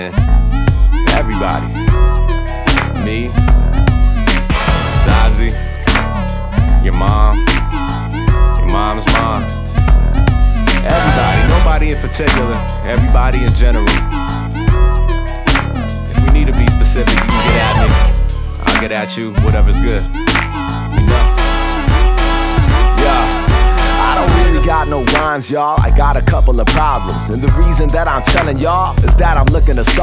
Everybody. Me, Sabzi, your mom's mom. Everybody, nobody in particular, everybody in general. If we need to be specific, you can get at me, I'll get at you, whatever's good. You know? Yeah. I don't really got no rhymes, y'all. I got a couple of problems, and the reason that I'm telling y'all is that I'm looking to solve